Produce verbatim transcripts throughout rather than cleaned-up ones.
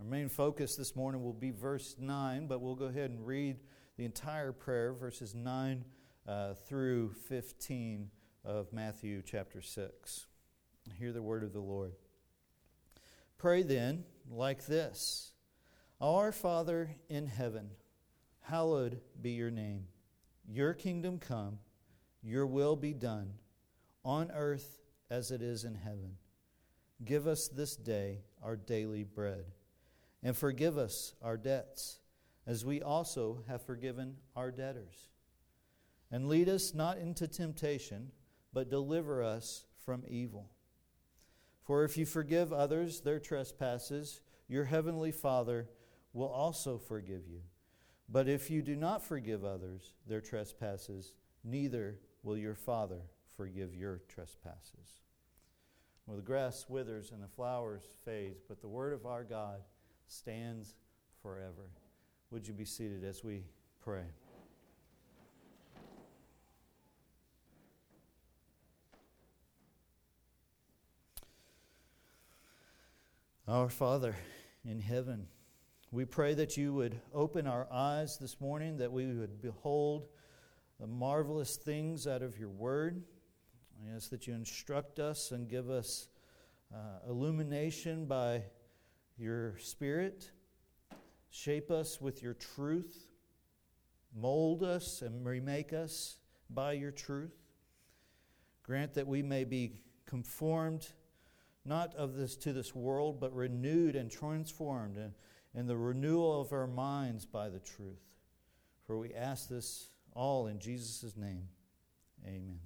Our main focus this morning will be verse nine, but we'll go ahead and read the entire prayer, verses nine uh, through fifteen of Matthew chapter six. Hear the word of the Lord. Pray then like this: Our Father in heaven, hallowed be your name. Your kingdom come, your will be done, on earth as it is in heaven. Give us this day our daily bread, and forgive us our debts, as we also have forgiven our debtors. And lead us not into temptation, but deliver us from evil. For if you forgive others their trespasses, your heavenly Father will also forgive you. But if you do not forgive others their trespasses, neither will your Father forgive your trespasses. Well, the grass withers and the flowers fade, but the word of our God stands forever. Would you be seated as we pray? Our Father in heaven, we pray that you would open our eyes this morning, that we would behold the marvelous things out of your word. I ask that you instruct us and give us uh, illumination by your Spirit. Shape us with your truth. Mold us and remake us by your truth. Grant that we may be conformed not of this to this world, but renewed and transformed in, in the renewal of our minds by the truth. For we ask this all in Jesus' name. Amen.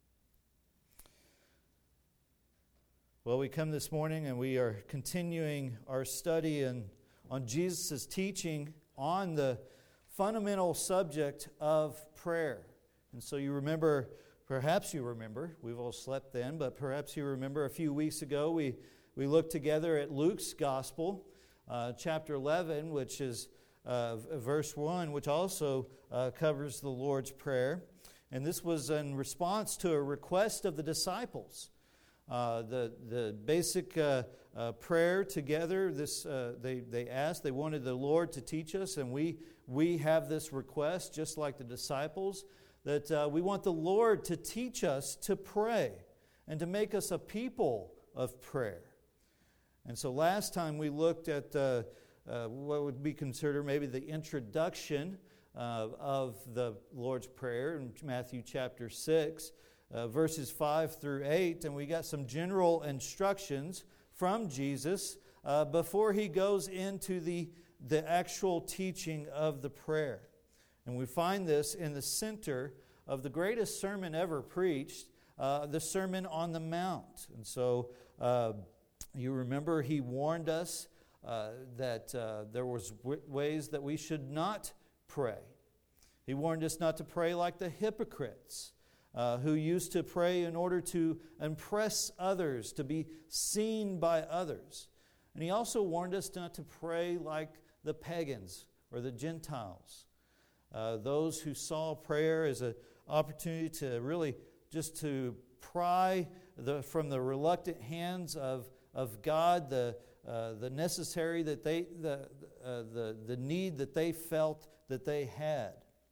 Well, we come this morning and we are continuing our study in, on Jesus' teaching on the fundamental subject of prayer. And so you remember, perhaps you remember, we've all slept then, but perhaps you remember a few weeks ago we, we looked together at Luke's Gospel, uh, chapter eleven, which is uh, verse one, which also uh, covers the Lord's Prayer. And this was in response to a request of the disciples. Uh, the the basic uh, uh, prayer together, this uh, they, they asked, they wanted the Lord to teach us, and we, we have this request, just like the disciples, that uh, we want the Lord to teach us to pray and to make us a people of prayer. And so last time we looked at uh, uh, what would be considered maybe the introduction uh, of the Lord's Prayer in Matthew chapter six, uh, verses five through eight, and we got some general instructions from Jesus uh, before he goes into the, the actual teaching of the prayer. And we find this in the center of the greatest sermon ever preached, uh, the Sermon on the Mount. And so uh, you remember he warned us uh, that uh, there was w- ways that we should not pray. He warned us not to pray like the hypocrites uh, who used to pray in order to impress others, to be seen by others. And he also warned us not to pray like the pagans or the Gentiles. Uh, those who saw prayer as an opportunity to really just to pry the, from the reluctant hands of, of God the uh, the necessary that they the, uh, the the need that they felt that they had.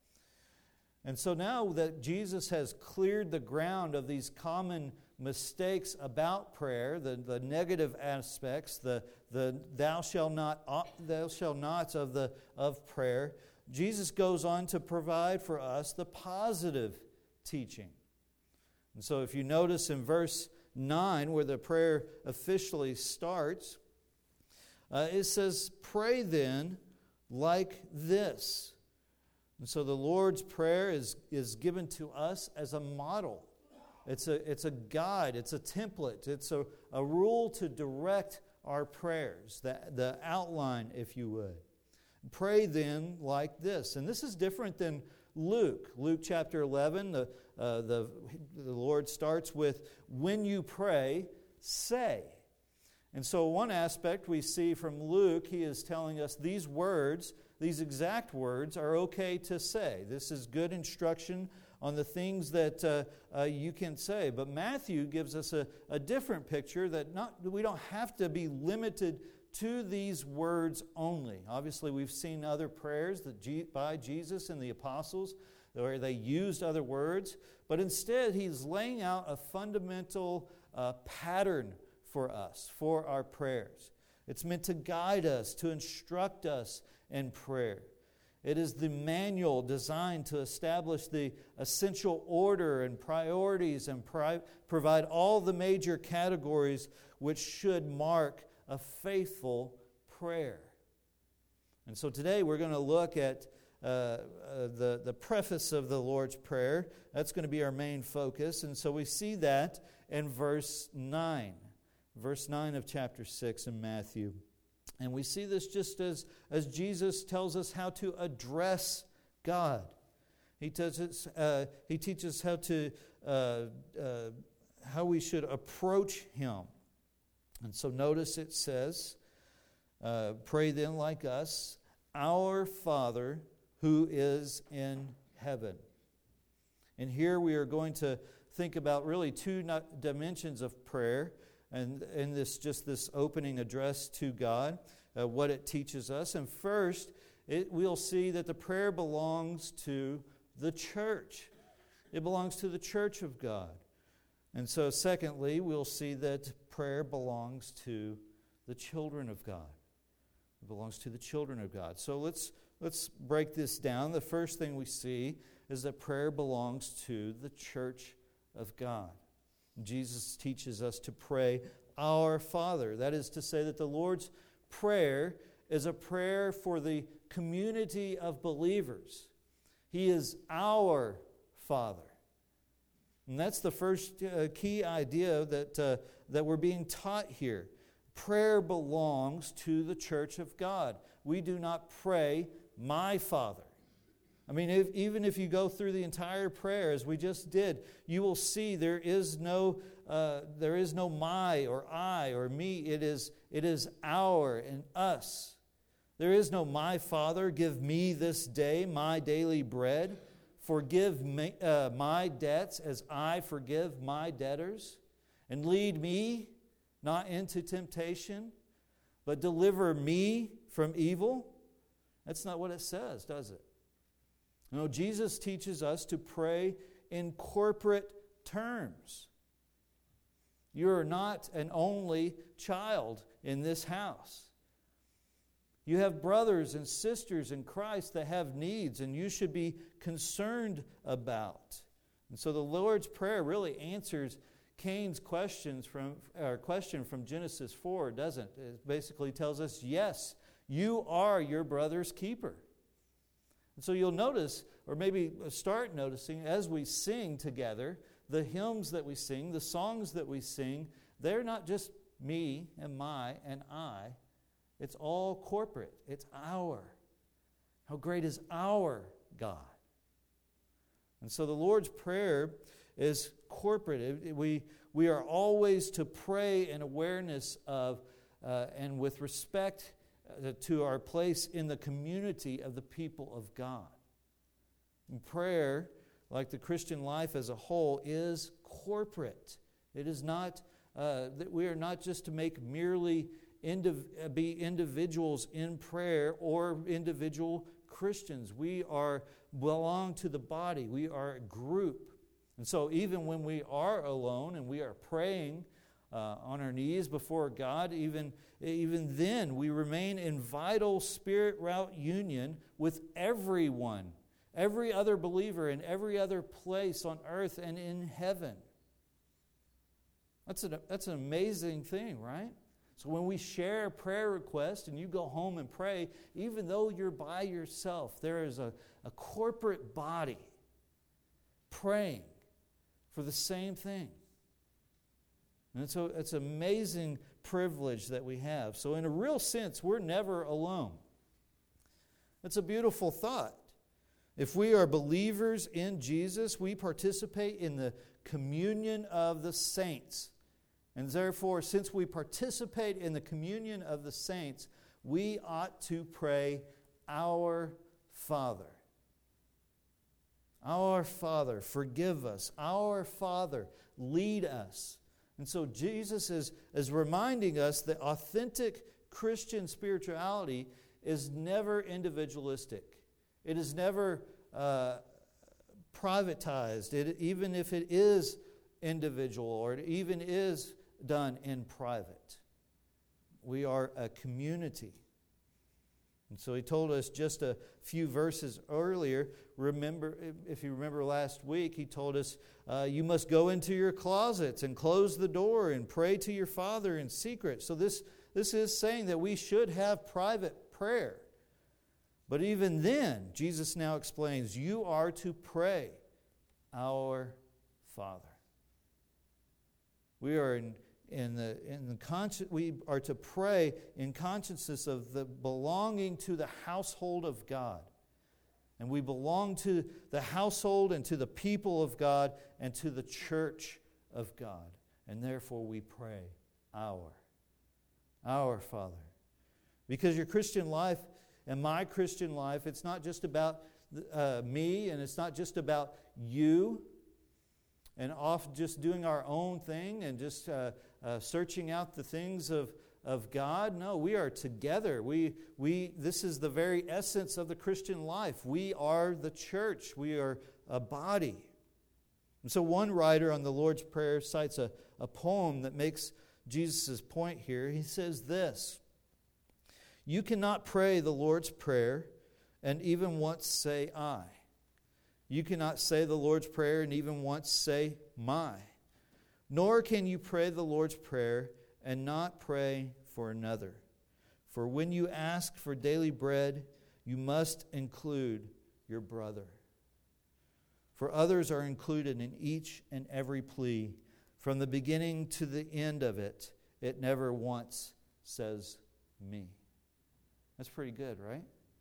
And so now that Jesus has cleared the ground of these common mistakes about prayer, the, the negative aspects, the the thou shalt not thou shalt nots of the of prayer, Jesus goes on to provide for us the positive teaching. And so if you notice in verse nine, where the prayer officially starts, uh, it says, pray then like this. And so the Lord's Prayer is, is given to us as a model. It's a, it's a guide, it's a template, it's a, a rule to direct our prayers, the, the outline, if you would. Pray then like this. And this is different than Luke. Luke chapter eleven, the, uh, the, the Lord starts with, when you pray, say. And so one aspect we see from Luke, he is telling us these words, these exact words are okay to say. This is good instruction on the things that uh, uh, you can say. But Matthew gives us a, a different picture that not we don't have to be limited to these words only. Obviously, we've seen other prayers that G- by Jesus and the apostles where they used other words, but instead he's laying out a fundamental uh, pattern for us, for our prayers. It's meant to guide us, to instruct us in prayer. It is the manual designed to establish the essential order and priorities and pri- provide all the major categories which should mark a faithful prayer. And so today we're going to look at uh, uh, the, the preface of the Lord's Prayer. That's going to be our main focus. And so we see that in verse nine. Verse nine of chapter six in Matthew. And we see this just as, as Jesus tells us how to address God. He teaches, uh, he teaches how to uh, uh, how we should approach Him. And so notice it says, uh, pray then like us, our Father who is in heaven. And here we are going to think about really two dimensions of prayer. And in this, just this opening address to God, uh, what it teaches us. And first, it, we'll see that the prayer belongs to the church. It belongs to the church of God. And so secondly, we'll see that prayer belongs to the children of God. It belongs to the children of God. So let's, let's break this down. The first thing we see is that prayer belongs to the church of God. Jesus teaches us to pray, our Father. That is to say that the Lord's Prayer is a prayer for the community of believers. He is our Father. And that's the first uh, key idea that, uh, that we're being taught here. Prayer belongs to the church of God. We do not pray, my Father. I mean, if, even if you go through the entire prayer, as we just did, you will see there is no, uh, there is no my or I or me. It is, it is our and us. There is no my Father, give me this day my daily bread. Forgive me, uh, my debts as I forgive my debtors. And lead me not into temptation, but deliver me from evil. That's not what it says, does it? No, Jesus teaches us to pray in corporate terms. You're not an only child in this house. You have brothers and sisters in Christ that have needs, and you should be concerned about. And so the Lord's Prayer really answers Cain's questions from or question from Genesis four, doesn't it? It basically tells us, yes, you are your brother's keeper. And so you'll notice, or maybe start noticing, as we sing together, the hymns that we sing, the songs that we sing, they're not just me and my and I. It's all corporate. It's our. How great is our God? And so the Lord's Prayer is corporate. We, we are always to pray in awareness of uh, and with respect to our place in the community of the people of God. And prayer, like the Christian life as a whole, is corporate. It is not uh, that we are not just to make merely indiv- be individuals in prayer or individual Christians. We are belong to the body. We are a group. And so even when we are alone and we are praying uh, on our knees before God, even, even then we remain in vital spirit route union with everyone, every other believer in every other place on earth and in heaven. That's an, that's an amazing thing, right? So when we share a prayer request and you go home and pray, even though you're by yourself, there is a, a corporate body praying for the same thing. And so it's an amazing privilege that we have. So in a real sense, we're never alone. It's a beautiful thought. If we are believers in Jesus, we participate in the communion of the saints. And therefore, since we participate in the communion of the saints, we ought to pray, Our Father. Our Father, forgive us. Our Father, lead us. And so Jesus is, is reminding us that authentic Christian spirituality is never individualistic. It is never uh, privatized. It, even if it is individual or it even is done in private. We are a community. And so he told us just a few verses earlier. Remember, if you remember last week, he told us, uh, you must go into your closets and close the door and pray to your Father in secret. So this, this is saying that we should have private prayer. But even then, Jesus now explains, you are to pray, our Father. We are in, in the in the consci- we are to pray in consciousness of the belonging to the household of God. And we belong to the household and to the people of God and to the church of God. And therefore we pray, our, our Father. Because your Christian life and my Christian life, it's not just about uh, me and it's not just about you and off just doing our own thing and just uh, uh, searching out the things of, of God. No, we are together. We, we, this is the very essence of the Christian life. We are the church. We are a body. And so one writer on the Lord's Prayer cites a, a poem that makes Jesus' point here. He says this, you cannot pray the Lord's Prayer and even once say, I. You cannot say the Lord's Prayer and even once say, my. Nor can you pray the Lord's Prayer and not pray for another. For when you ask for daily bread, you must include your brother. For others are included in each and every plea. From the beginning to the end of it, it never once says me. That's pretty good, right?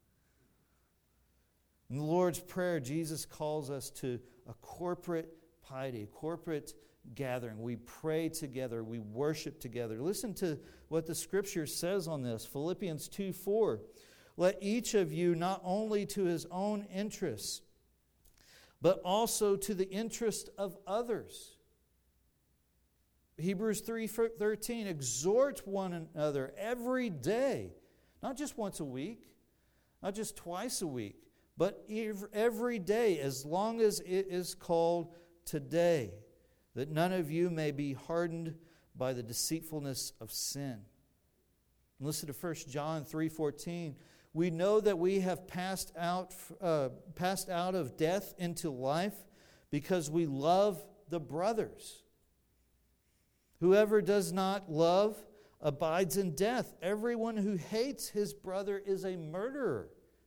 In the Lord's Prayer, Jesus calls us to a corporate piety, a corporate gathering. We pray together. We worship together. Listen to what the Scripture says on this. Philippians two four. Let each of you not only to his own interests, but also to the interest of others. Hebrews three thirteen. Exhort one another every day, not just once a week, not just twice a week, but every day, as long as it is called today, that none of you may be hardened by the deceitfulness of sin. And listen to First John three fourteen. We know that we have passed out, uh, passed out of death into life because we love the brothers. Whoever does not love abides in death. Everyone who hates his brother is a murderer.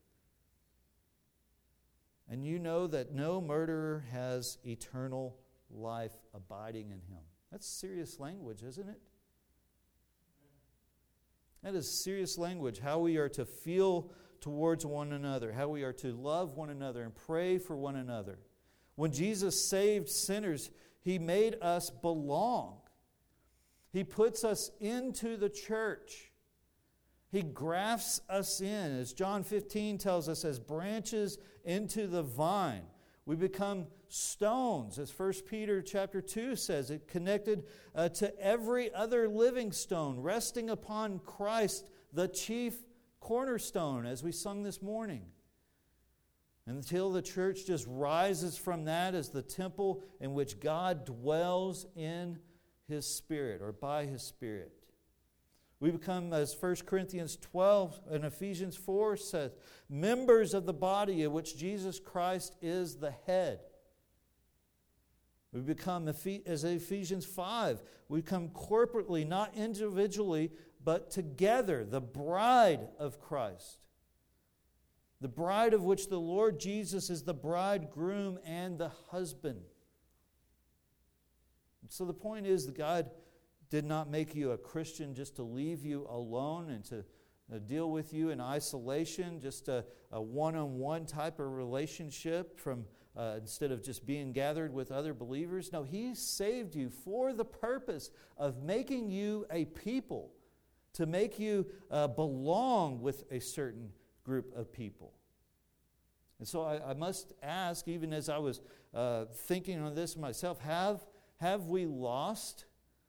And you know that no murderer has eternal life abiding in him. That's serious language, isn't it? That is serious language, how we are to feel towards one another, how we are to love one another and pray for one another. When Jesus saved sinners, He made us belong. He puts us into the church. He grafts us in, as John fifteen tells us, as branches into the vine. We become stones, as First Peter chapter two says. It connected uh, to every other living stone, resting upon Christ, the chief cornerstone, as we sung this morning. Until the church just rises from that as the temple in which God dwells in His Spirit, or by His Spirit. We become, as First Corinthians twelve and Ephesians four says, members of the body of which Jesus Christ is the head. We become, as Ephesians five, we come corporately, not individually, but together, the bride of Christ. The bride of which the Lord Jesus is the bridegroom and the husband. So the point is that God did not make you a Christian just to leave you alone and to uh, deal with you in isolation, just a, a one-on-one type of relationship from uh, instead of just being gathered with other believers. No, He saved you for the purpose of making you a people, to make you uh, belong with a certain group of people. And so I, I must ask, even as I was uh, thinking on this myself, have, have we lost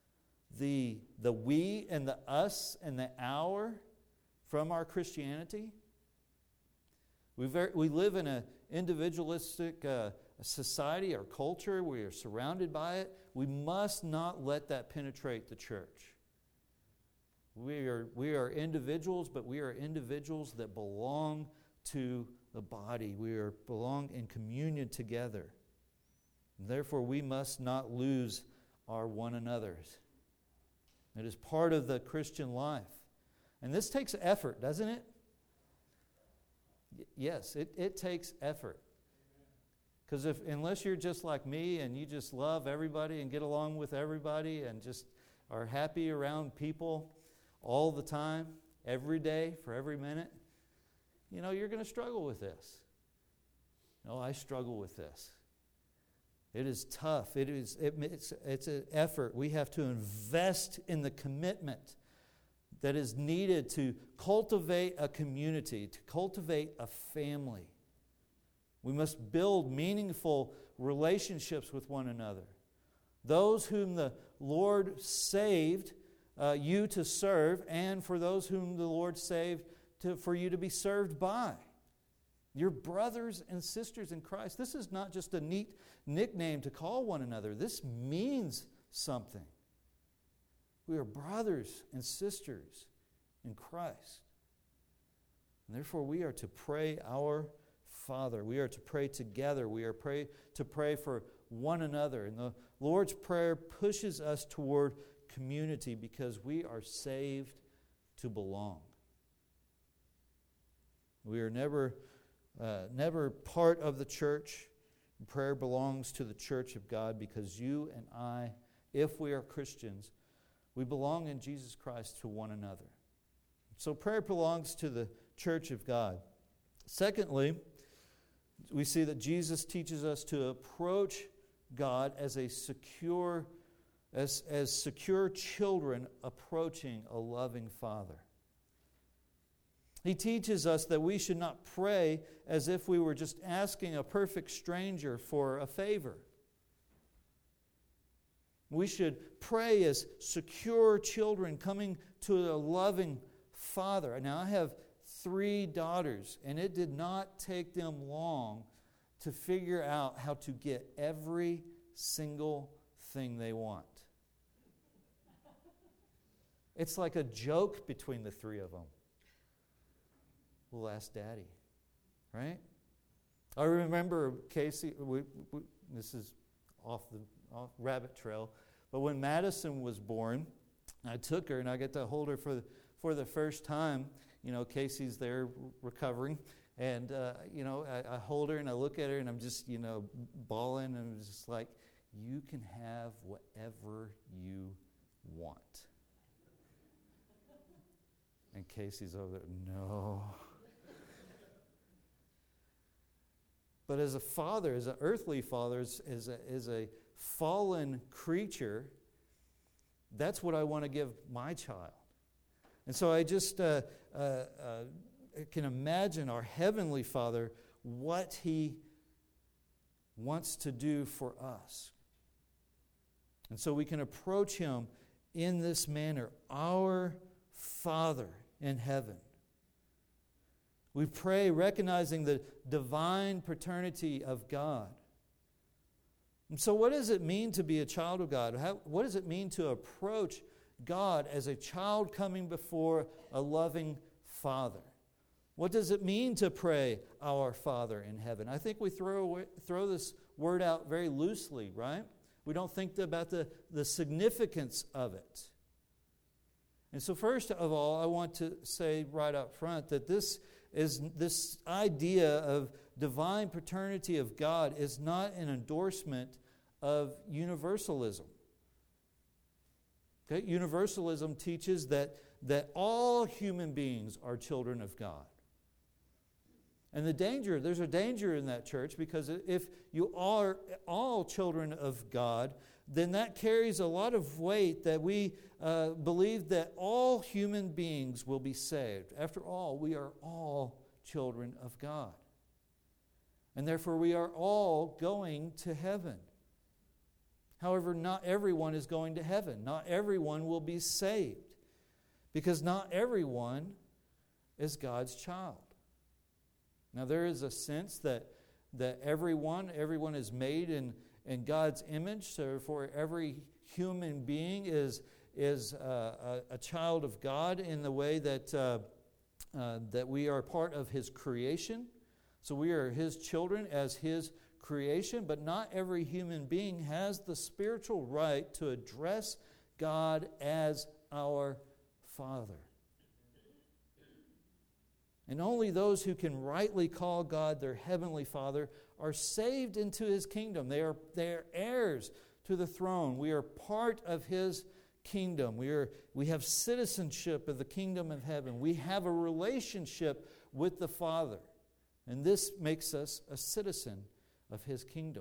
the, the we and the us and the our from our Christianity? We, very, we live in an individualistic uh, society, our culture. We are surrounded by it. We must not let that penetrate the church. We are, we are individuals, but we are individuals that belong to the body. We are belong in communion together. Therefore, we must not lose our one another's. It is part of the Christian life. And this takes effort, doesn't it? Y- yes, it, it takes effort. Because if unless you're just like me and you just love everybody and get along with everybody and just are happy around people all the time, every day, for every minute, you know, you're going to struggle with this. No, I struggle with this. It is tough. It is, it, it's, it's an effort. We have to invest in the commitment that is needed to cultivate a community, to cultivate a family. We must build meaningful relationships with one another. Those whom the Lord saved uh, you to serve, and for those whom the Lord saved to, for you to be served by. Your brothers and sisters in Christ. This is not just a neat nickname to call one another. This means something. We are brothers and sisters in Christ. And therefore, we are to pray our Father. We are to pray together. We are pray, to pray for one another. And the Lord's Prayer pushes us toward community because we are saved to belong. We are never, uh, never part of the church. Prayer belongs to the church of God because you and I, if we are Christians, we belong in Jesus Christ to one another. So prayer belongs to the church of God. Secondly, we see that Jesus teaches us to approach God as a secure, as, as secure children approaching a loving Father. He teaches us that we should not pray as if we were just asking a perfect stranger for a favor. We should pray as secure children coming to a loving Father. Now, I have three daughters, and it did not take them long to figure out how to get every single thing they want. It's like a joke between the three of them. We'll ask Daddy, right? I remember Casey, we, we, this is off the off rabbit trail, but when Madison was born, I took her and I got to hold her for the, for the first time. You know, Casey's there recovering, and uh, you know, I, I hold her and I look at her and I'm just, you know, bawling, and I'm just like, you can have whatever you want. And Casey's over there, no. But as a father, as an earthly father, as, as, a, as a fallen creature, that's what I want to give my child. And so I just uh, uh, uh, can imagine our Heavenly Father, what He wants to do for us. And so we can approach Him in this manner, our Father in heaven. We pray recognizing the divine paternity of God. And so what does it mean to be a child of God? How, what does it mean to approach God as a child coming before a loving Father? What does it mean to pray, our Father in heaven? I think we throw away, throw this word out very loosely, right? We don't think about the, the significance of it. And so first of all, I want to say right up front that this is this idea of divine paternity of God is not an endorsement of universalism. Okay? Universalism teaches that, that all human beings are children of God. And the danger, there's a danger in that, church, because if you are all children of God, then that carries a lot of weight that we uh, believe that all human beings will be saved. After all, we are all children of God. And therefore, we are all going to heaven. However, not everyone is going to heaven. Not everyone will be saved, because not everyone is God's child. Now, there is a sense that, that everyone, everyone is made in, in God's image, so for every human being is, is uh, a, a child of God in the way that, uh, uh, that we are part of His creation. So we are His children as His creation, but not every human being has the spiritual right to address God as our Father. And only those who can rightly call God their Heavenly Father are saved into His kingdom. They are, they are heirs to the throne. We are part of His kingdom. We, are, we have citizenship of the kingdom of heaven. We have a relationship with the Father. And this makes us a citizen of His kingdom.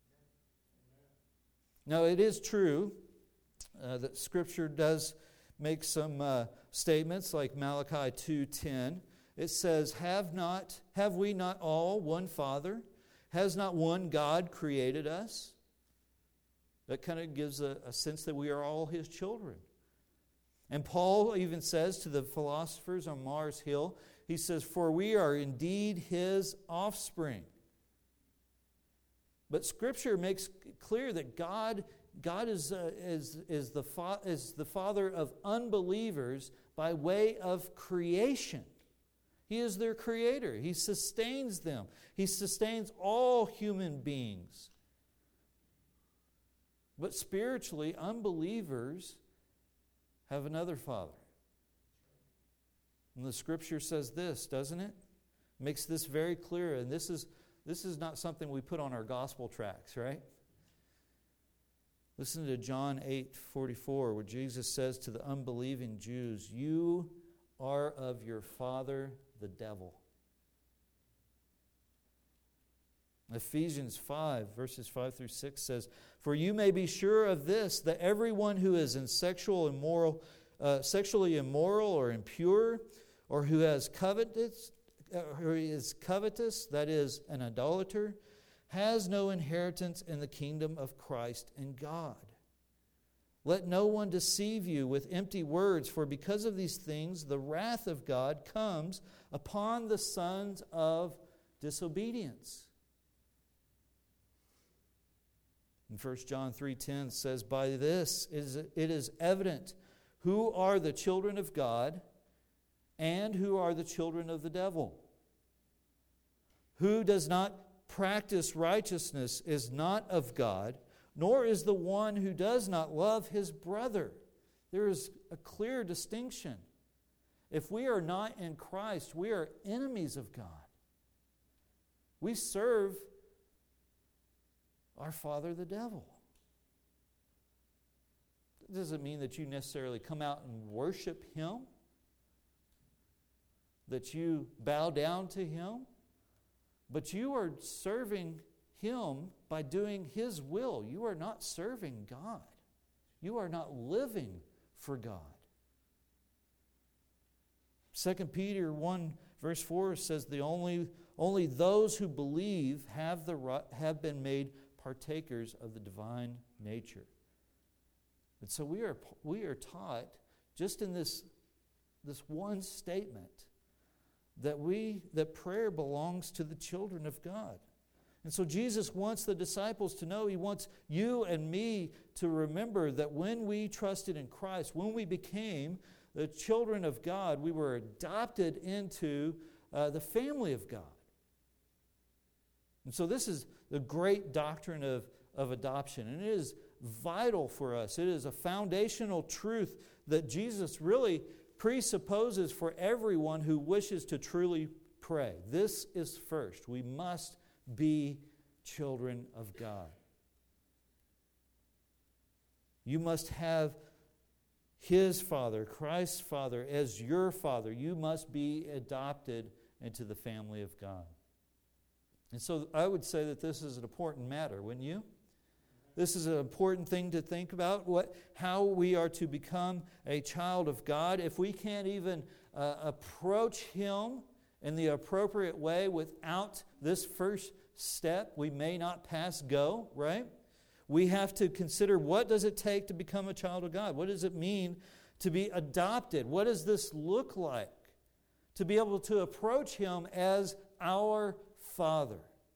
Now, it is true uh, that Scripture does make some uh, statements like Malachi two ten. It says, have not, have we not all one Father? Has not one God created us? That kind of gives a, a sense that we are all His children. And Paul even says to the philosophers on Mars Hill, he says, for we are indeed His offspring. But Scripture makes it clear that God, God is, uh, is, is, the fa- is the Father of unbelievers by way of creation. He is their creator. He sustains them. He sustains all human beings. But spiritually, unbelievers have another Father. And the Scripture says this, doesn't it? Makes this very clear. And this is, this is not something we put on our gospel tracts, right? Listen to John eight forty-four, where Jesus says to the unbelieving Jews, you are of your father the devil. Ephesians five, verses five through six says, for you may be sure of this, that everyone who is in sexual immoral, uh, sexually immoral or impure, or who has covetous, uh, who is covetous, that is, an idolater, has no inheritance in the kingdom of Christ and God. Let no one deceive you with empty words, for because of these things the wrath of God comes upon the sons of disobedience. And First John three ten says, by this is it is evident who are the children of God and who are the children of the devil. Who does not practice righteousness is not of God, nor is the one who does not love his brother. There is a clear distinction. If we are not in Christ, we are enemies of God. We serve our father, the devil. It doesn't mean that you necessarily come out and worship him, that you bow down to him, but you are serving him by doing his will. You are not serving God. You are not living for God. Second Peter one verse four says, the only, only those who believe have, the, have been made partakers of the divine nature. And so we are, we are taught just in this, this one statement that we that prayer belongs to the children of God. And so Jesus wants the disciples to know, he wants you and me to remember that when we trusted in Christ, when we became the children of God, we were adopted into uh, the family of God. And so this is the great doctrine of, of adoption. And it is vital for us. It is a foundational truth that Jesus really presupposes for everyone who wishes to truly pray. This is first. We must be children of God. You must have his Father, Christ's Father, as your Father. You must be adopted into the family of God. And so I would say that this is an important matter, wouldn't you? This is an important thing to think about, what, how we are to become a child of God. If we can't even uh, approach him in the appropriate way without this first step, we may not pass go, right? we have to consider, what does it take to become a child of God? What does it mean to be adopted? What does this look like to be able to approach Him as our Father?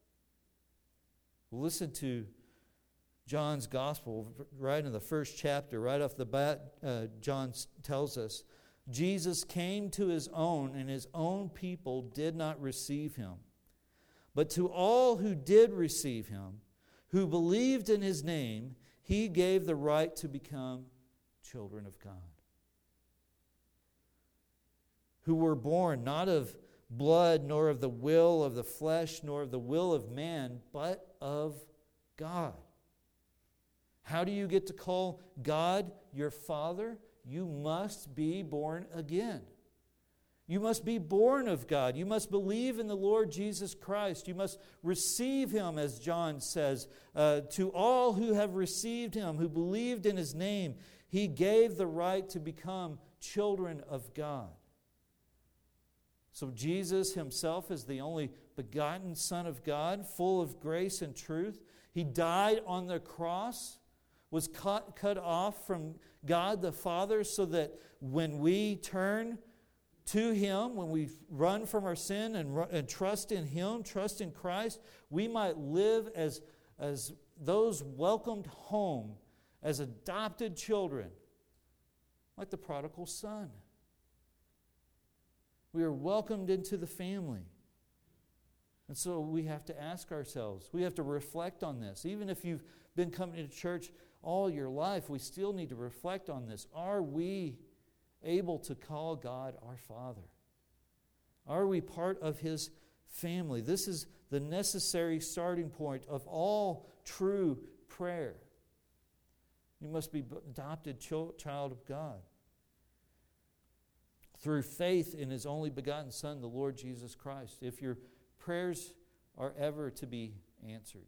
Listen to John's Gospel, right in the first chapter, right off the bat, uh, John tells us, Jesus came to His own, and His own people did not receive Him. But to all who did receive Him, who believed in His name, He gave the right to become children of God. Who were born not of blood, nor of the will of the flesh, nor of the will of man, but of God. How do you get to call God your Father? You must be born again. You must be born of God. You must believe in the Lord Jesus Christ. You must receive Him, as John says. Uh, to all who have received Him, who believed in His name, He gave the right to become children of God. So Jesus Himself is the only begotten Son of God, full of grace and truth. He died on the cross, was cut, cut off from God the Father, so that when we turn to Him, when we run from our sin and, and trust in Him, trust in Christ, we might live as, as those welcomed home, as adopted children, like the prodigal son. We are welcomed into the family. And so we have to ask ourselves, we have to reflect on this. Even if you've been coming to church all your life, we still need to reflect on this. Are we able to call God our Father? Are we part of His family? This is the necessary starting point of all true prayer. You must be adopted child of God through faith in His only begotten Son, the Lord Jesus Christ, if your prayers are ever to be answered.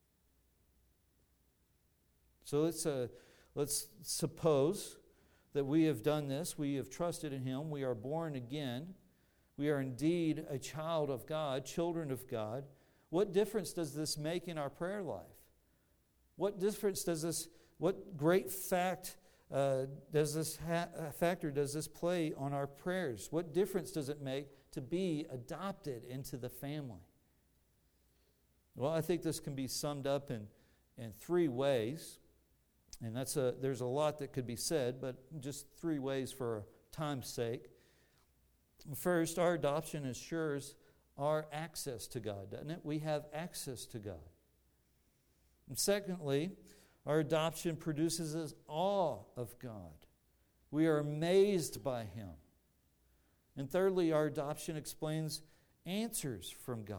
So let's, uh, let's suppose that we have done this. We have trusted in Him. We are born again. We are indeed a child of God, children of God. What difference does this make in our prayer life? What difference does this, what great fact uh, does this ha- factor does this play on our prayers? What difference does it make to be adopted into the family? Well, I think this can be summed up in, in three ways. And that's a, there's a lot that could be said, but just three ways for time's sake. First, our adoption assures our access to God, doesn't it? We have access to God. And secondly, our adoption produces us awe of God. We are amazed by Him. And thirdly, our adoption explains answers from God.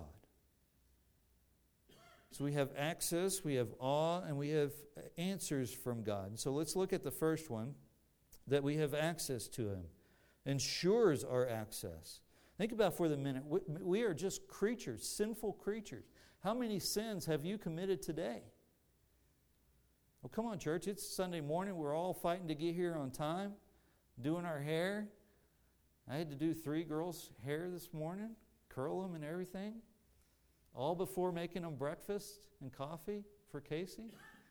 So we have access, we have awe, and we have answers from God. And so let's look at the first one, that we have access to Him. Ensures our access. Think about for the minute, we are just creatures, sinful creatures. How many sins have you committed today? Well, come on, church, it's Sunday morning. We're all fighting to get here on time, doing our hair. I had to do three girls' hair this morning, curl them and everything. All before making them breakfast and coffee for Casey.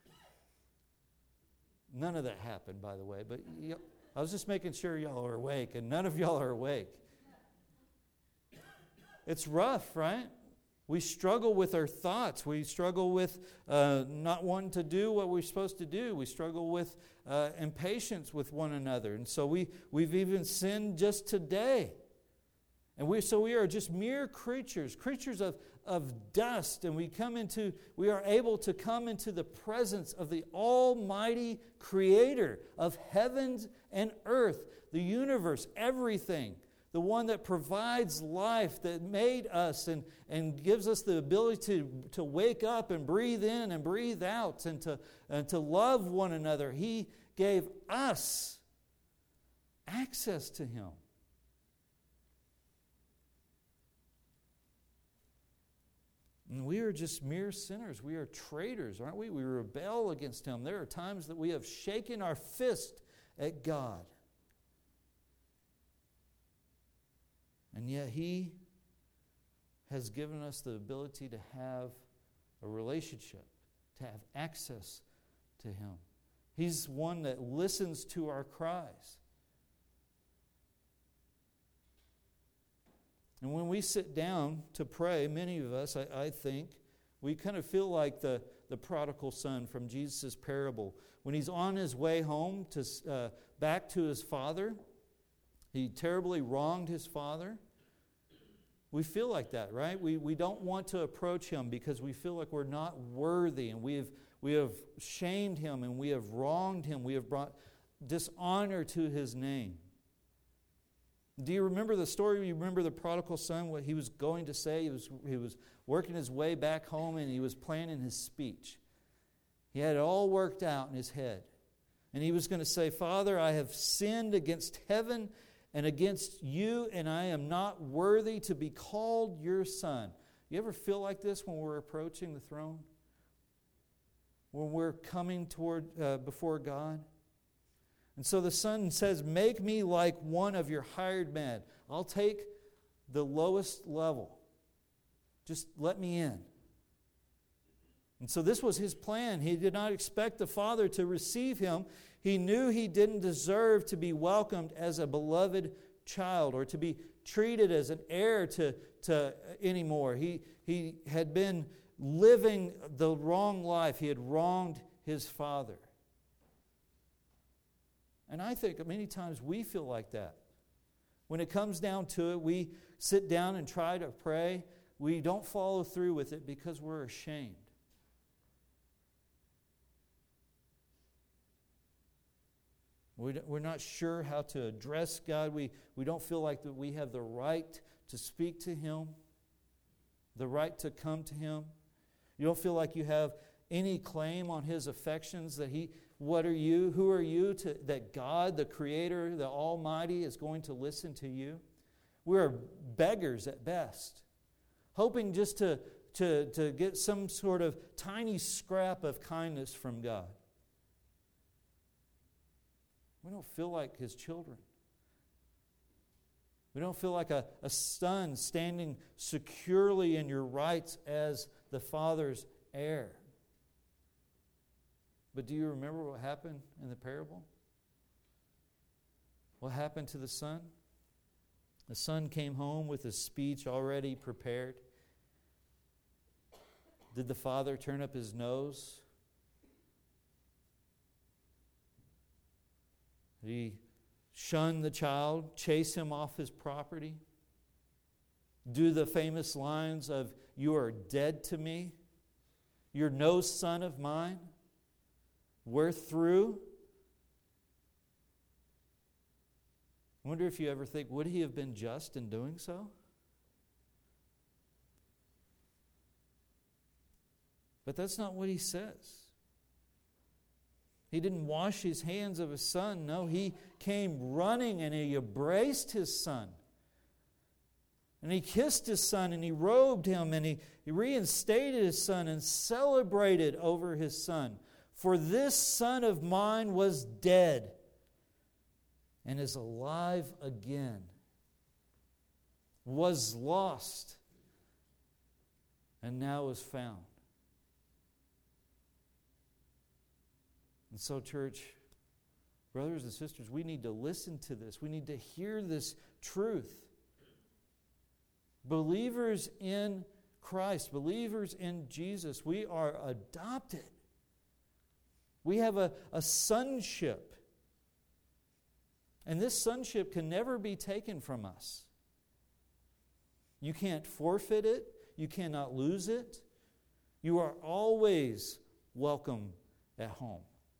None of that happened, by the way, but y- I was just making sure y'all are awake, and none of y'all are awake. It's rough, right? We struggle with our thoughts. We struggle with uh, not wanting to do what we're supposed to do. We struggle with uh, impatience with one another. And so we, we've even sinned just today. And we so we are just mere creatures, creatures of, of dust, and we come into we are able to come into the presence of the Almighty Creator of heavens and earth, the universe, everything, the one that provides life, that made us and, and gives us the ability to, to wake up and breathe in and breathe out and to, and to love one another. He gave us access to Him. And we are just mere sinners. We are traitors, aren't we? We rebel against Him. There are times that we have shaken our fist at God. And yet He has given us the ability to have a relationship, to have access to Him. He's one that listens to our cries. And when we sit down to pray, many of us, I, I think, we kind of feel like the, the prodigal son from Jesus' parable. When he's on his way home to uh, back to his father, he terribly wronged his father. We feel like that, right? We we don't want to approach him because we feel like we're not worthy, and we have we have shamed him, and we have wronged him. We have brought dishonor to his name. Do you remember the story? You remember the prodigal son, what he was going to say? He was, he was working his way back home, and he was planning his speech. He had it all worked out in his head. And he was going to say, Father, I have sinned against heaven and against you, and I am not worthy to be called your son. You ever feel like this when we're approaching the throne? When we're coming toward uh, before God? And so the son says, make me like one of your hired men. I'll take the lowest level. Just let me in. And so this was his plan. He did not expect the father to receive him. He knew he didn't deserve to be welcomed as a beloved child or to be treated as an heir to, to anymore. He, he had been living the wrong life. He had wronged his father. And I think many times we feel like that. When it comes down to it, we sit down and try to pray. We don't follow through with it because we're ashamed. We're not sure how to address God. We, we don't feel like that we have the right to speak to Him, the right to come to Him. You don't feel like you have any claim on His affections, that He... What are you? Who are you to, that God, the Creator, the Almighty, is going to listen to you? We're beggars at best, hoping just to, to, to get some sort of tiny scrap of kindness from God. We don't feel like His children. We don't feel like a, a son standing securely in your rights as the Father's heir. But do you remember what happened in the parable? What happened to the son? The son came home with his speech already prepared. Did the father turn up his nose? Did he shun the child, chase him off his property? Do the famous lines of, "You are dead to me. You're no son of mine. We're through." I wonder if you ever think, would he have been just in doing so? But that's not what he says. He didn't wash his hands of his son. No, he came running and he embraced his son. And he kissed his son and he robed him and he, he reinstated his son and celebrated over his son. For this son of mine was dead and is alive again, was lost and now is found. And so, church, brothers and sisters, we need to listen to this. We need to hear this truth. Believers in Christ, believers in Jesus, we are adopted. We have a, a sonship. And this sonship can never be taken from us. You can't forfeit it. You cannot lose it. You are always welcome at home.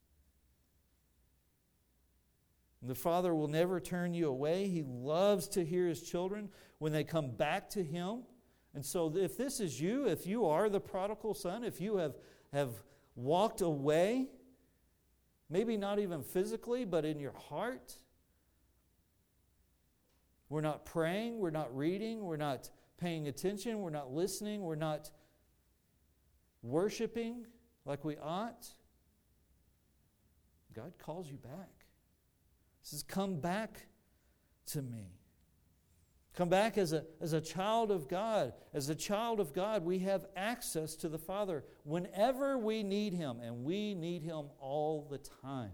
The Father will never turn you away. He loves to hear His children when they come back to Him. And so if this is you, if you are the prodigal son, if you have, have walked away, maybe not even physically, but in your heart, we're not praying, we're not reading, we're not paying attention, we're not listening, we're not worshiping like we ought, God calls you back. He says, come back to me. Come back as a, as a child of God. As a child of God, we have access to the Father whenever we need Him, and we need Him all the time.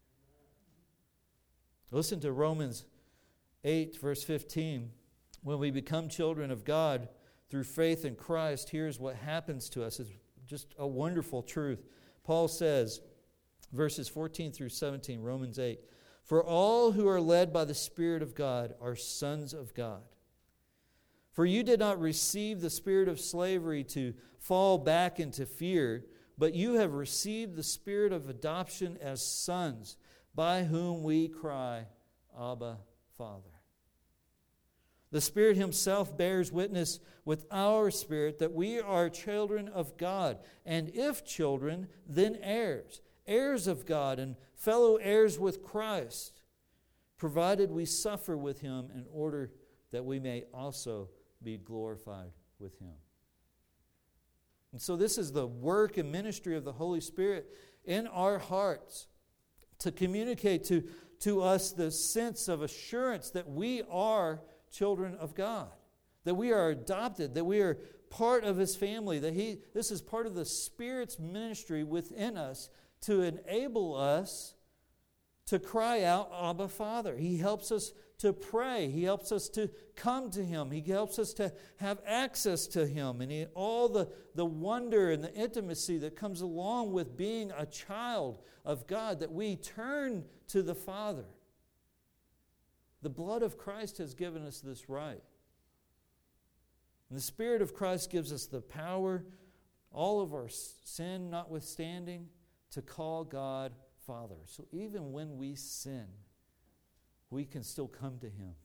Listen to Romans eight, verse fifteen. When we become children of God through faith in Christ, here's what happens to us. It's just a wonderful truth. Paul says, verses fourteen through seventeen, Romans eight, "For all who are led by the Spirit of God are sons of God. For you did not receive the spirit of slavery to fall back into fear, but you have received the spirit of adoption as sons, by whom we cry, Abba, Father." The Spirit Himself bears witness with our spirit that we are children of God, and if children, then heirs, heirs of God and fellow heirs with Christ, provided we suffer with Him in order that we may also be glorified with Him. And so this is the work and ministry of the Holy Spirit in our hearts to communicate to, to us the sense of assurance that we are children of God, that we are adopted, that we are part of His family, that He this is part of the Spirit's ministry within us to enable us to cry out, Abba, Father. He helps us to pray. He helps us to come to Him. He helps us to have access to Him. And he, all the, the wonder and the intimacy that comes along with being a child of God, that we turn to the Father. The blood of Christ has given us this right. And the Spirit of Christ gives us the power, all of our sin notwithstanding, to call God Father. So even when we sin, we can still come to Him.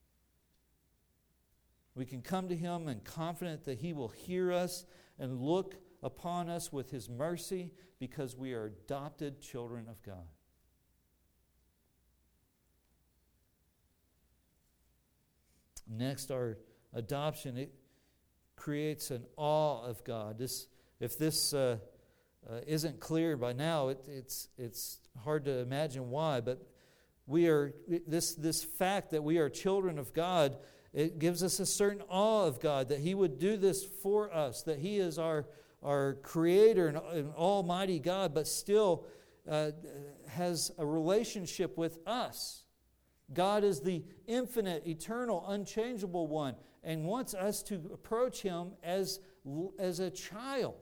We can come to Him and confident that He will hear us and look upon us with His mercy because we are adopted children of God. Next, our adoption, it creates an awe of God. This, if this uh, uh, isn't clear by now, it, it's it's hard to imagine why. But we are this this fact that we are children of God. It gives us a certain awe of God, that He would do this for us, that He is our our Creator and, and Almighty God, but still uh, has a relationship with us. God is the infinite, eternal, unchangeable one, and wants us to approach Him as, as a child.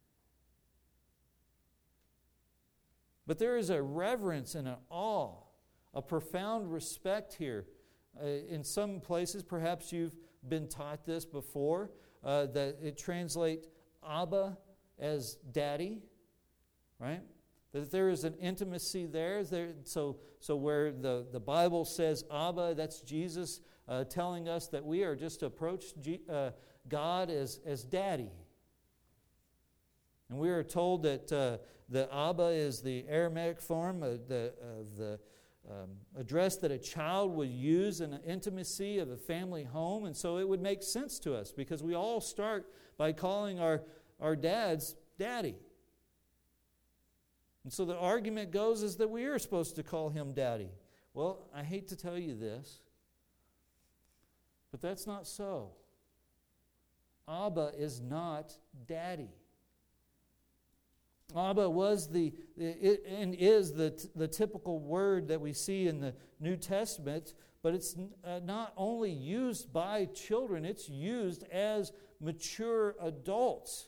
But there is a reverence and an awe, a profound respect here. Uh, in some places, perhaps you've been taught this before, uh, that it translates Abba as daddy, right? That there is an intimacy there. there so, so where the, the Bible says Abba, that's Jesus uh, telling us that we are just to approach G, uh, God as, as daddy. And we are told that uh, the Abba is the Aramaic form of the, of the um, address that a child would use in an intimacy of a family home. And so it would make sense to us because we all start by calling our, our dads daddy. And so the argument goes is that we are supposed to call Him daddy. Well, I hate to tell you this, but that's not so. Abba is not daddy. Abba was the it, and is the the typical word that we see in the New Testament, but it's uh, not only used by children, it's used as mature adults.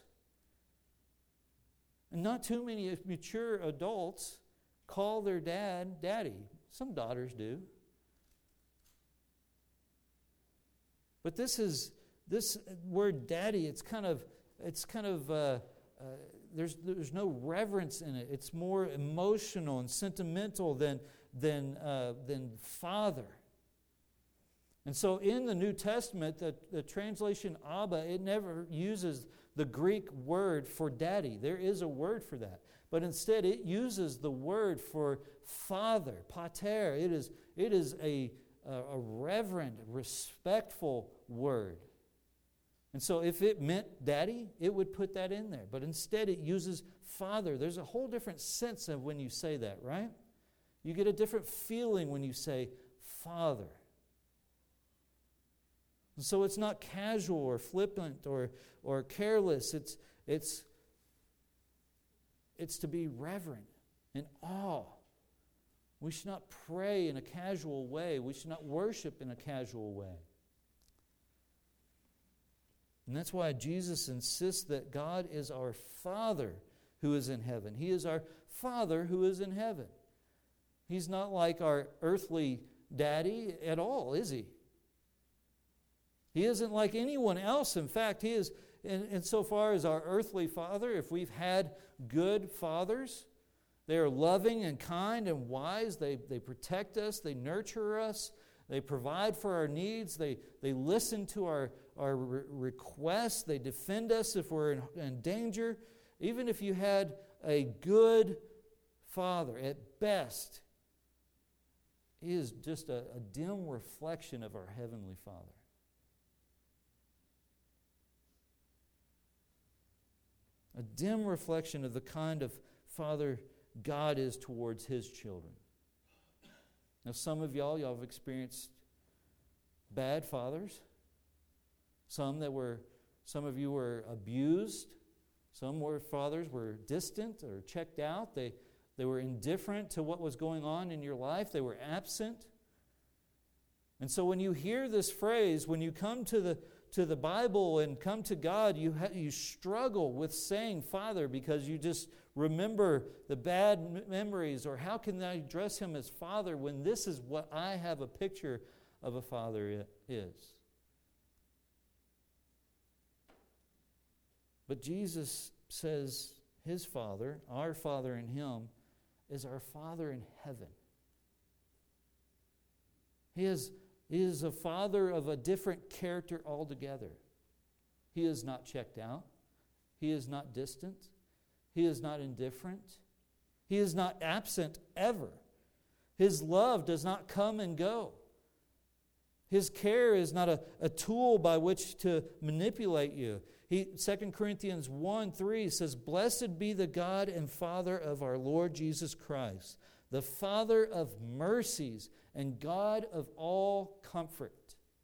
And not too many mature adults call their dad daddy. Some daughters do. But this is this word daddy, it's kind of it's kind of uh, uh, there's there's no reverence in it. It's more emotional and sentimental than than uh, than father. And so in the New Testament, the, the translation Abba, it never uses the Greek word for daddy. There is a word for that. But instead it uses the word for father, pater. It is, it is a, a, a reverent, respectful word. And so if it meant daddy, it would put that in there. But instead it uses father. There's a whole different sense of when you say that, right? You get a different feeling when you say father. So it's not casual or flippant or, or careless. It's, it's, it's to be reverent and awe. We should not pray in a casual way. We should not worship in a casual way. And that's why Jesus insists that God is our Father who is in heaven. He is our Father who is in heaven. He's not like our earthly daddy at all, is he? He isn't like anyone else. In fact, he is, in, insofar as our earthly father, if we've had good fathers, they are loving and kind and wise. They, they protect us. They nurture us. They provide for our needs. They, they listen to our, our re- requests. They defend us if we're in, in danger. Even if you had a good father, at best, he is just a, a dim reflection of our Heavenly Father. A dim reflection of the kind of Father God is towards His children. Now, some of y'all, y'all have experienced bad fathers. Some that were, some of you were abused. Some were fathers were distant or checked out. They, they were indifferent to what was going on in your life. They were absent. And so when you hear this phrase, when you come to the to the Bible and come to God, you ha- you struggle with saying Father because you just remember the bad m- memories, or how can I address Him as Father when this is what I have a picture of a father i- is. But Jesus says His Father, our Father in Him, is our Father in heaven. He is He is a Father of a different character altogether. He is not checked out. He is not distant. He is not indifferent. He is not absent ever. His love does not come and go. His care is not a, a tool by which to manipulate you. He, Second Corinthians one three says, "Blessed be the God and Father of our Lord Jesus Christ, the Father of mercies and God of all comfort."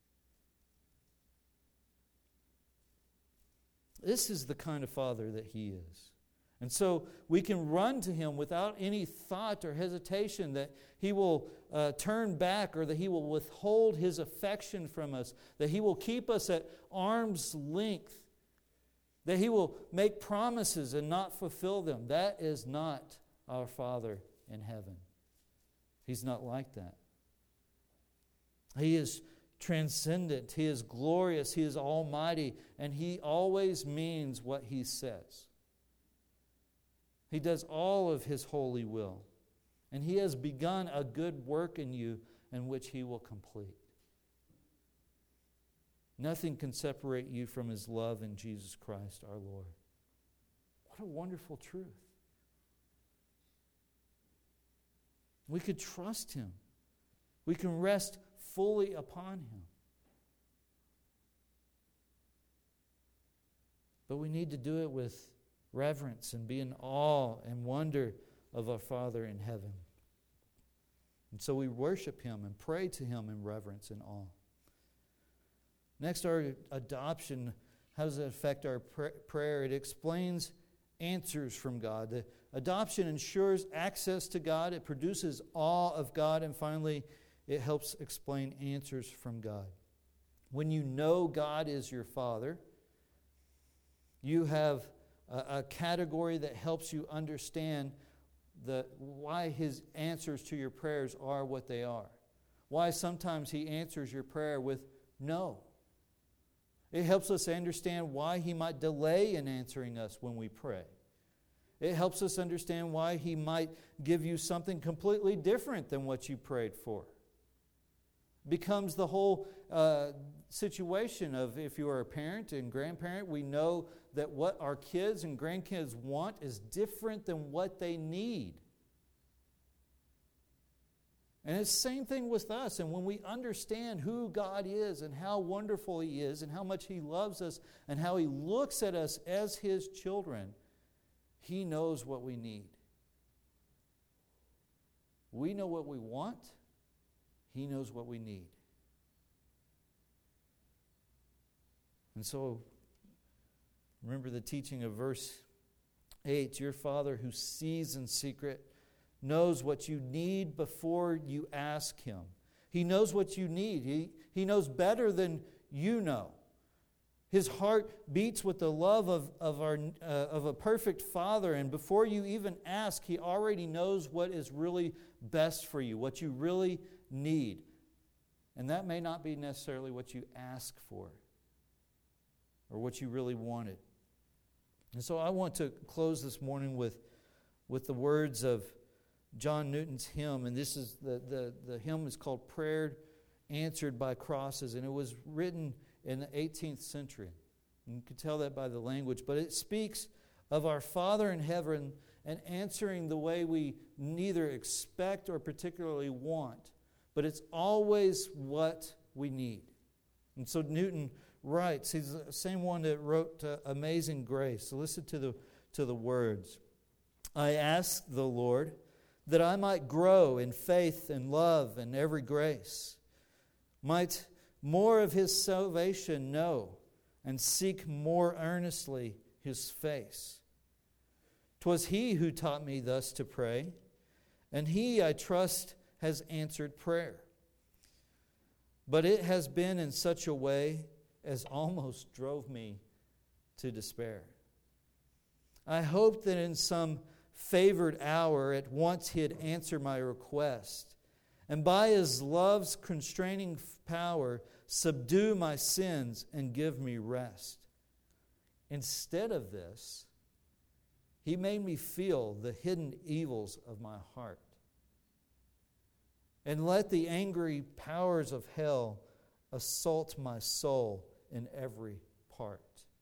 This is the kind of Father that He is. And so we can run to Him without any thought or hesitation that He will uh, turn back, or that He will withhold His affection from us, that He will keep us at arm's length, that He will make promises and not fulfill them. That is not our Father in heaven. He's not like that. He is transcendent. He is glorious. He is almighty. And He always means what He says. He does all of His holy will. And He has begun a good work in you, in which He will complete. Nothing can separate you from His love in Jesus Christ our Lord. What a wonderful truth. We could trust Him. We can rest fully upon Him. But we need to do it with reverence and be in awe and wonder of our Father in heaven. And so we worship Him and pray to Him in reverence and awe. Next, our adoption. How does it affect our pr- prayer? It explains answers from God. The adoption ensures access to God. It produces awe of God. And finally, it helps explain answers from God. When you know God is your Father, you have a, a category that helps you understand the, why His answers to your prayers are what they are. Why sometimes He answers your prayer with no. It helps us understand why He might delay in answering us when we pray. It helps us understand why He might give you something completely different than what you prayed for. Becomes the whole uh, situation of, if you are a parent and grandparent, we know that what our kids and grandkids want is different than what they need. And it's the same thing with us. And when we understand who God is and how wonderful He is and how much He loves us and how He looks at us as His children, He knows what we need. We know what we want. He knows what we need. And so, remember the teaching of verse eight. Your Father who sees in secret knows what you need before you ask Him. He knows what you need. He, he knows better than you know. His heart beats with the love of, of, our, uh, of a perfect Father, and before you even ask, He already knows what is really best for you, what you really need. And that may not be necessarily what you ask for or what you really wanted. And so I want to close this morning with, with the words of John Newton's hymn, and this is the, the, the hymn is called Prayer Answered by Crosses, and it was written in the eighteenth century. And you can tell that by the language, but it speaks of our Father in heaven and answering the way we neither expect or particularly want, but it's always what we need. And so Newton writes, he's the same one that wrote uh, Amazing Grace. So listen to the, to the words. I ask the Lord that I might grow in faith and love and every grace, might more of His salvation know, and seek more earnestly His face. 'Twas He who taught me thus to pray, and He, I trust, has answered prayer. But it has been in such a way as almost drove me to despair. I hoped that in some favored hour at once He'd answer my request, and by His love's constraining power subdue my sins and give me rest. Instead of this, He made me feel the hidden evils of my heart, and let the angry powers of hell assault my soul in every part.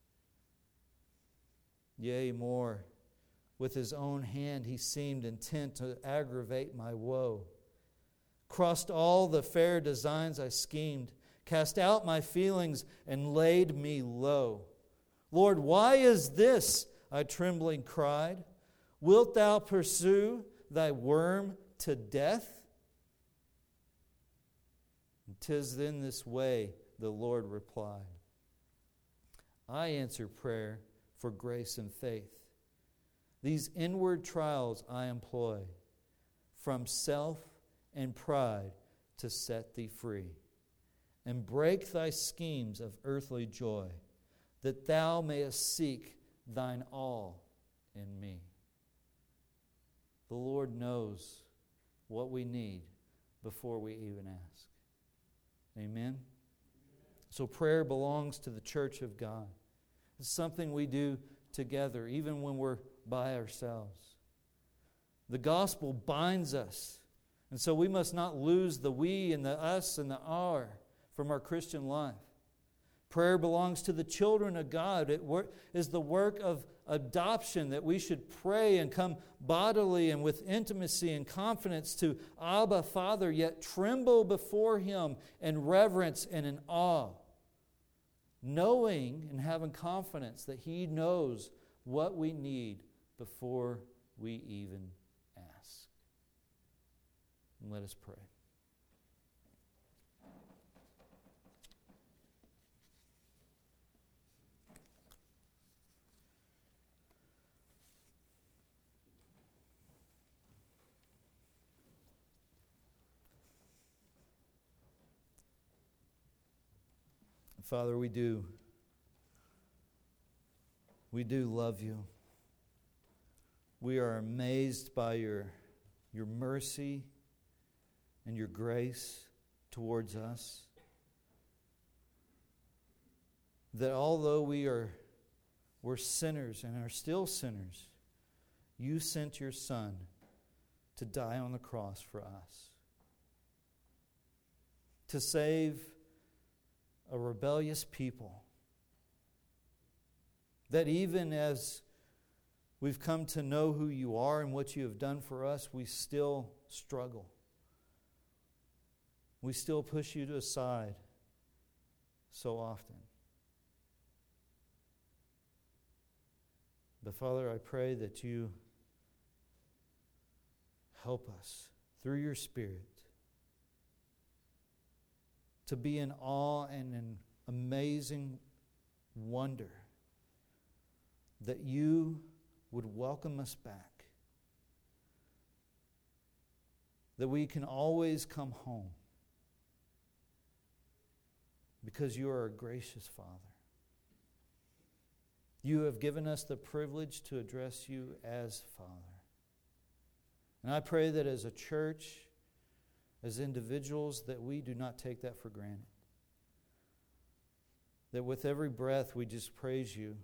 Yea, more, with His own hand He seemed intent to aggravate my woe. Crossed all the fair designs I schemed, cast out my feelings, and laid me low. Lord, why is this? I trembling cried. Wilt Thou pursue Thy worm to death? And 'tis in this way, the Lord replied. I answer prayer for grace and faith. These inward trials I employ, from self and pride to set thee free, and break thy schemes of earthly joy, that thou mayest seek thine all in me. The Lord knows what we need before we even ask. Amen? So prayer belongs to the church of God. It's something we do together, even when we're by ourselves. The gospel binds us, and so we must not lose the we and the us and the our from our Christian life. Prayer belongs to the children of God. It is the work of adoption that we should pray and come bodily and with intimacy and confidence to Abba, Father, yet tremble before Him in reverence and in awe, knowing and having confidence that He knows what we need before we even ask. And let us pray. Father, we do. We do love You. We are amazed by your, your mercy and your grace towards us. That although we are we're sinners and are still sinners, You sent Your Son to die on the cross for us, to save a rebellious people, that even as we've come to know who You are and what You have done for us, we still struggle. We still push You aside so often. But Father, I pray that You help us through Your Spirit to be in awe and in amazing wonder that you would welcome us back, that we can always come home because you are a gracious Father. You have given us the privilege to address you as Father. And I pray that as a church, as individuals, that we do not take that for granted. That with every breath we just praise you.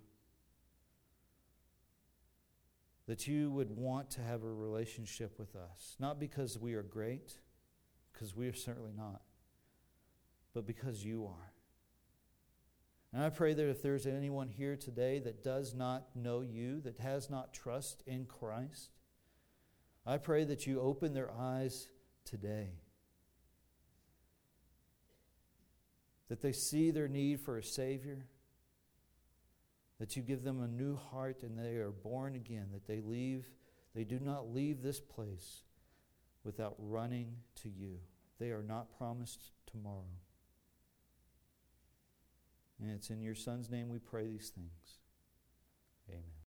That you would want to have a relationship with us. Not because we are great, because we are certainly not, but because you are. And I pray that if there's anyone here today that does not know you, that has not trust in Christ, I pray that you open their eyes today. That they see their need for a Savior. That you give them a new heart and they are born again. That they leave, they do not leave this place without running to you. They are not promised tomorrow. And it's in your Son's name we pray these things. Amen.